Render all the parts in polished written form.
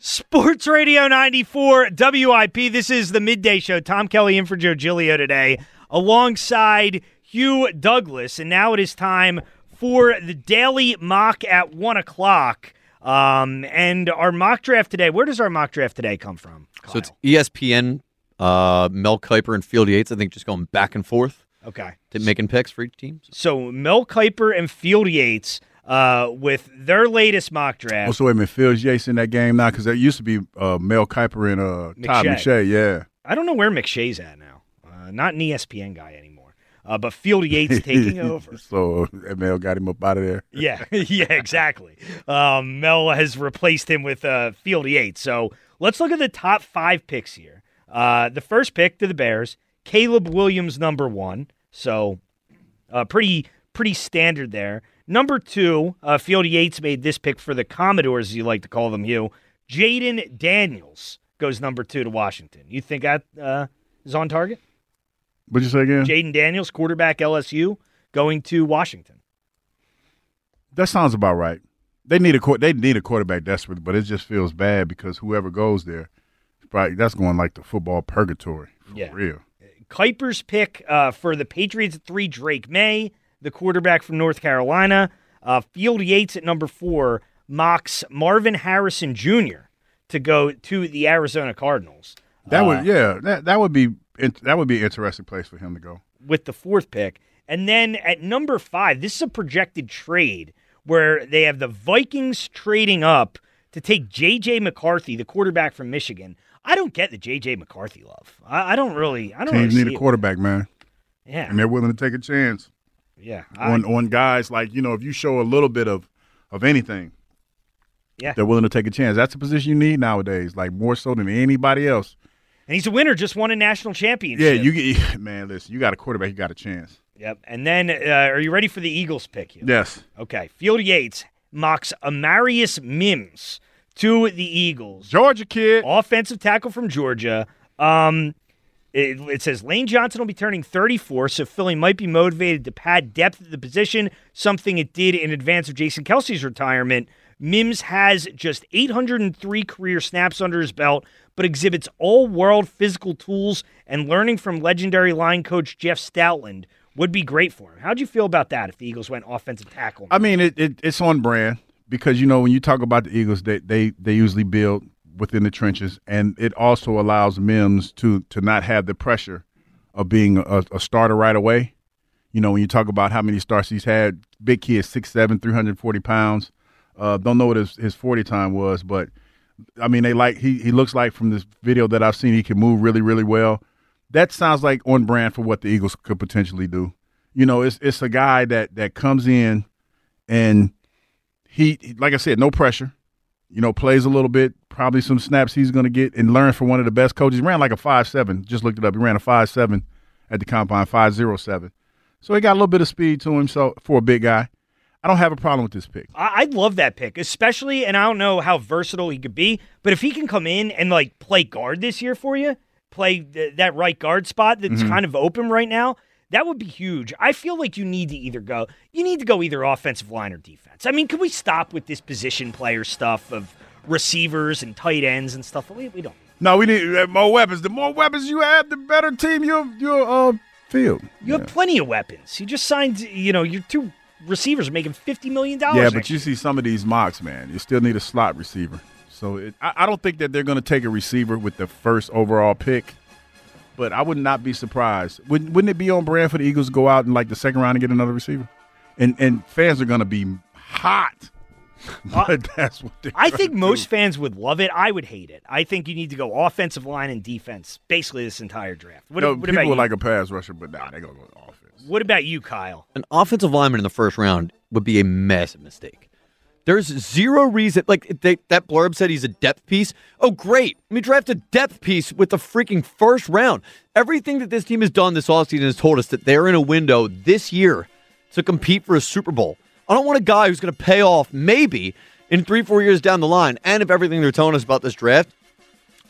Sports Radio 94 WIP. This is the Midday Show. Tom Kelly in for Joe Giglio today, alongside Hugh Douglas. And now it is time for the Daily Mock at 1 o'clock. And our mock draft today, where does our mock draft today come from, Kyle? So it's ESPN, Mel Kiper and Field Yates, I think, just going back and forth. Okay. Making picks for each team. So Mel Kiper and Field Yates with their latest mock draft. Oh, so wait a minute, Field Yates in that game now? Because there used to be Mel Kiper and Todd McShay, yeah. I don't know where McShay's at now. Not an ESPN guy anymore. But Field Yates taking over. So Mel got him up out of there. Yeah, exactly. Mel has replaced him with Field Yates. So let's look at the top 5 picks here. The first pick to the Bears, Caleb Williams, number 1. So pretty standard there. Number 2, Field Yates made this pick for the Commodores, as you like to call them, Hugh. Jaden Daniels goes number 2 to Washington. You think that is on target? What'd you say again? Jaden Daniels, quarterback LSU, going to Washington. That sounds about right. They need a quarterback desperately, but it just feels bad because whoever goes there, that's going like the football purgatory for real. Kiper's pick for the Patriots at 3, Drake May, the quarterback from North Carolina. Field Yates at number 4 mocks Marvin Harrison Jr. to go to the Arizona Cardinals. That would be an interesting place for him to go. With the 4th pick. And then at number 5, this is a projected trade where they have the Vikings trading up to take J.J. McCarthy, the quarterback from Michigan. I don't get the J.J. McCarthy love. I don't really Teams need a quarterback, man. Yeah. And they're willing to take a chance. Yeah. On guys like, if you show a little bit of anything, they're willing to take a chance. That's a position you need nowadays, like more so than anybody else. And he's a winner, just won a national championship. Yeah, listen, you got a quarterback, you got a chance. Yep. And then, are you ready for the Eagles pick here? Yes. Okay. Field Yates mocks Amarius Mims to the Eagles. Georgia kid. Offensive tackle from Georgia. It says Lane Johnson will be turning 34, so Philly might be motivated to pad depth at the position, something it did in advance of Jason Kelce's retirement. Mims has just 803 career snaps under his belt, but exhibits all-world physical tools, and learning from legendary line coach Jeff Stoutland would be great for him. How'd you feel about that if the Eagles went offensive tackle? I mean, it's on brand because, when you talk about the Eagles, they usually build within the trenches, and it also allows Mims to not have the pressure of being a starter right away. When you talk about how many starts he's had, big kid, 6'7", 340 pounds. Don't know what his 40 time was, but I mean, he looks like from this video that I've seen, he can move really, really well. That sounds like on brand for what the Eagles could potentially do. It's a guy that comes in and he, like I said, no pressure. Plays a little bit, probably some snaps he's going to get and learn from one of the best coaches. He ran like a 5'7", just looked it up. He ran a 5'7" at the combine, 5'07". So he got a little bit of speed to him. So for a big guy, I don't have a problem with this pick. I love that pick, especially, and I don't know how versatile he could be, but if he can come in and play guard this year for you, play that right guard spot that's kind of open right now, that would be huge. I feel like you need to go either offensive line or defense. I mean, can we stop with this position player stuff of receivers and tight ends and stuff? We don't. No, we need more weapons. The more weapons you have, the better team you'll field. You have plenty of weapons. You just signed, your 2 receivers are making $50 million. Yeah, but you see some of these mocks, man. You still need a slot receiver. So I don't think that they're going to take a receiver with the first overall pick, but I would not be surprised. Wouldn't it be on brand for the Eagles to go out in the second round and get another receiver? And fans are going to be hot. But that's what I think most fans would love it. I would hate it. I think you need to go offensive line and defense basically this entire draft. What people about you? would like a pass rusher, but they're going to go offense. What about you, Kyle? An offensive lineman in the first round would be a massive mistake. There's zero reason. That blurb said he's a depth piece. Oh, great. Let me draft a depth piece with the freaking first round. Everything that this team has done this offseason has told us that they're in a window this year to compete for a Super Bowl. I don't want a guy who's going to pay off maybe in 3-4 years down the line. And if everything they're telling us about this draft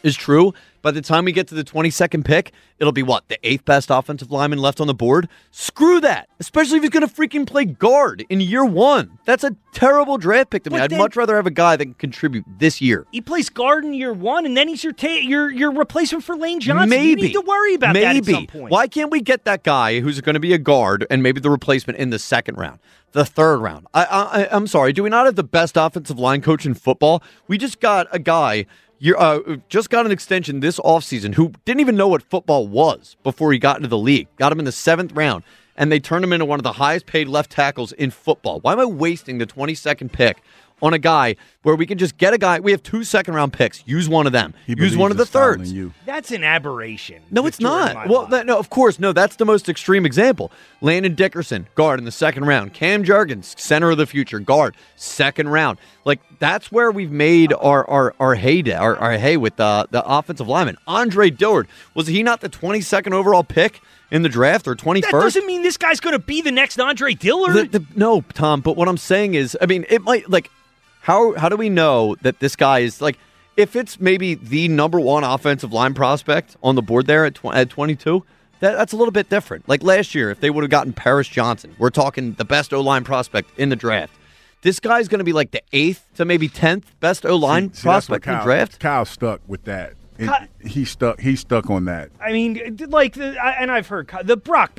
is true, by the time we get to the 22nd pick, it'll be what? The 8th best offensive lineman left on the board? Screw that. Especially if he's going to freaking play guard in year 1. That's a terrible draft pick to me. I'd much rather have a guy that can contribute this year. He plays guard in year 1, and then he's your replacement for Lane Johnson. Maybe. You need to worry about that at some point. Why can't we get that guy who's going to be a guard and maybe the replacement in the 2nd round? The 3rd round. I'm sorry. Do we not have the best offensive line coach in football? We just got a guy, just got an extension this offseason who didn't even know what football was before he got into the league. Got him in the 7th round, and they turned him into one of the highest paid left tackles in football. Why am I wasting the 22nd pick on a guy where we can just get a guy? We have 2 2nd-round picks. Use one of them. Use one of the 3rds. That's an aberration. No, it's not. Well, no, of course, no. That's the most extreme example. Landon Dickerson, guard in the 2nd round. Cam Jurgens, center of the future, guard, 2nd round. Like, that's where we've made our heyday, our hay with the offensive lineman. Andre Dillard, was he not the 22nd overall pick in the draft, or 21st? That doesn't mean this guy's going to be the next Andre Dillard. No, Tom, but what I'm saying is, I mean, it might, like, how do we know that this guy is, like, if it's maybe the number 1 offensive line prospect on the board there at 22, that's a little bit different. Like last year, if they would have gotten Paris Johnson, we're talking the best O-line prospect in the draft. This guy's going to be like the 8th to maybe 10th best O-line prospect in the draft. Kyle stuck with that. He's stuck on that. I mean, like, and I've heard the Brock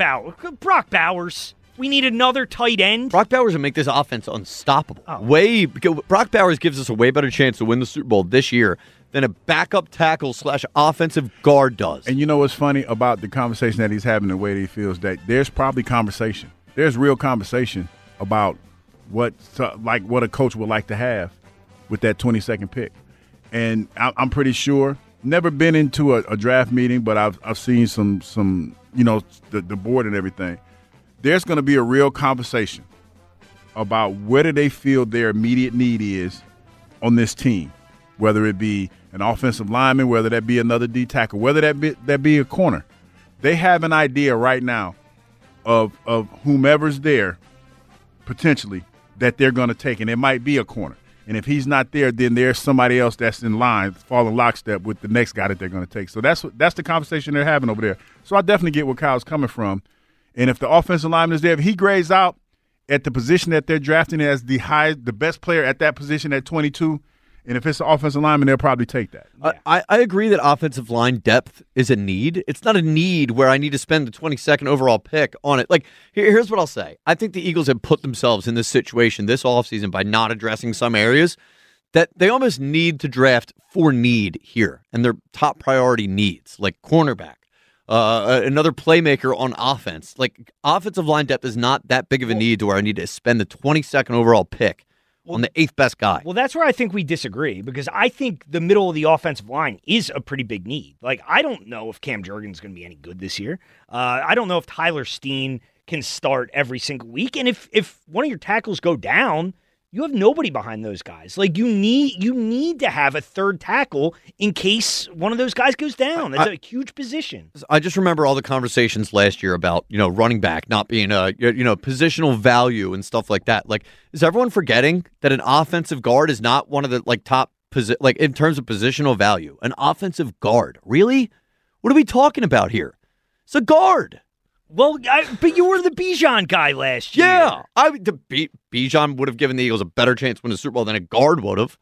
Bowers. We need another tight end. Brock Bowers would make this offense unstoppable. Brock Bowers gives us a way better chance to win the Super Bowl this year than a backup tackle / offensive guard does. And you know what's funny about the conversation that he's having, the way that he feels, that there's probably conversation. There's real conversation about what a coach would like to have with that 22nd pick. And I'm pretty sure, never been into a draft meeting, but I've seen some the board and everything. There's going to be a real conversation about where do they feel their immediate need is on this team, whether it be an offensive lineman, whether that be another D tackle, whether that be a corner. They have an idea right now of whomever's there potentially that they're going to take, and it might be a corner. And if he's not there, then there's somebody else that's in line, falling lockstep with the next guy that they're going to take. So that's the conversation they're having over there. So I definitely get where Kyle's coming from. And if the offensive lineman is there, if he grades out at the position that they're drafting as the best player at that position at 22, and if it's an offensive lineman, they'll probably take that. I agree that offensive line depth is a need. It's not a need where I need to spend the 22nd overall pick on it. Like, here's what I'll say. I think the Eagles have put themselves in this situation this offseason by not addressing some areas that they almost need to draft for need here, and their top priority needs, like cornerback. Another playmaker on offense. Like, offensive line depth is not that big of a need to where I need to spend the 22nd overall pick on the 8th best guy. Well, that's where I think we disagree, because I think the middle of the offensive line is a pretty big need. Like, I don't know if Cam Jurgens is going to be any good this year. I don't know if Tyler Steen can start every single week. And if one of your tackles go down, you have nobody behind those guys. Like, you need to have a third tackle in case one of those guys goes down. That's a huge position. I just remember all the conversations last year about, running back not being positional value and stuff like that. Like, is everyone forgetting that an offensive guard is not one of the top in terms of positional value? An offensive guard, really? What are we talking about here? It's a guard. Well, but you were the Bijan guy last year. Yeah, Bijan would have given the Eagles a better chance to win the Super Bowl than a guard would have.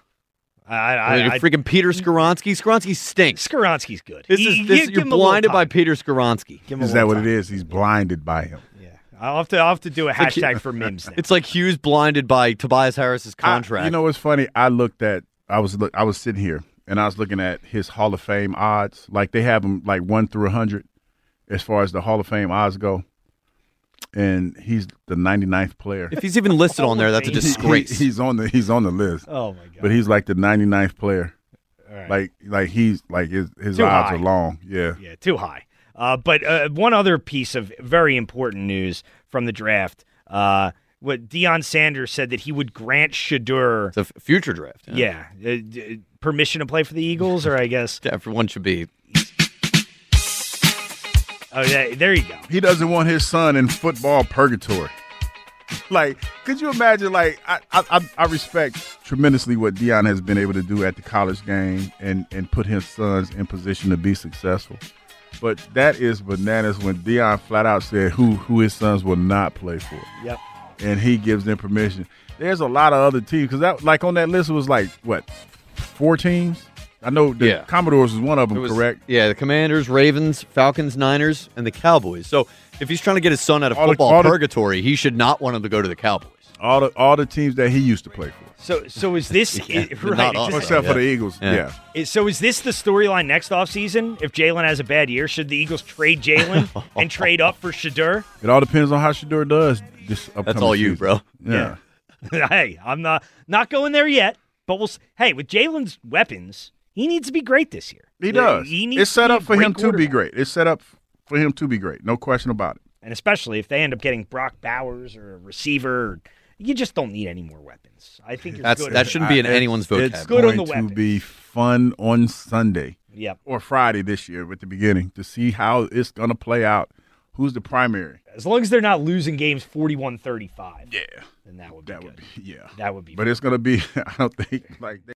Freaking Peter Skoronski. Skoronski stinks. Skoronski's good. You're blinded by Peter Skoronski. Is that what it is? He's blinded by him. Yeah, I'll have to do a hashtag for Mims now. It's like Hughes blinded by Tobias Harris's contract. You know what's funny? I was sitting here and I was looking at his Hall of Fame odds. Like, they have him like 1 through 100. As far as the Hall of Fame odds go, and he's the 99th player. If he's even listed on there, that's a disgrace. He's on the list. Oh my god! But he's like the 99th player. All right. Like he's like his odds high. are long. Yeah, too high. But one other piece of very important news from the draft. What Deion Sanders said that he would grant Shedeur. It's a future draft. Yeah, permission to play for the Eagles, or I guess everyone should be. Oh, yeah, there you go. He doesn't want his son in football purgatory. Like, could you imagine? Like, I respect tremendously what Deion has been able to do at the college game and put his sons in position to be successful. But that is bananas when Deion flat out said who his sons will not play for. Yep. And he gives them permission. There's a lot of other teams because that, like, on that list, it was like what, 4 teams? I know the Commodores was one of them, correct? Yeah, the Commanders, Ravens, Falcons, Niners, and the Cowboys. So if he's trying to get his son out of football purgatory, he should not want him to go to the Cowboys. All the teams that he used to play for. So is this not us. Except for the Eagles? Yeah. So is this the storyline next offseason? If Jalen has a bad year, should the Eagles trade Jalen and trade up for Shedeur? It all depends on how Shedeur does this upcoming That's all you, season. bro. Yeah. Hey, I'm not going there yet. But hey, with Jalen's weapons, he needs to be great this year. He does. It's set up for him to be great. It's set up for him to be great. No question about it. And especially if they end up getting Brock Bowers or a receiver, you just don't need any more weapons. I think that shouldn't be in anyone's vocab. It's good on the going to weapons. be fun on Sunday. Yep. Or Friday this year at the beginning to see how it's going to play out. Who's the primary? As long as they're not losing games 41-35. Yeah. Then that would be good. Yeah. That would be But it's going to be, I don't think, like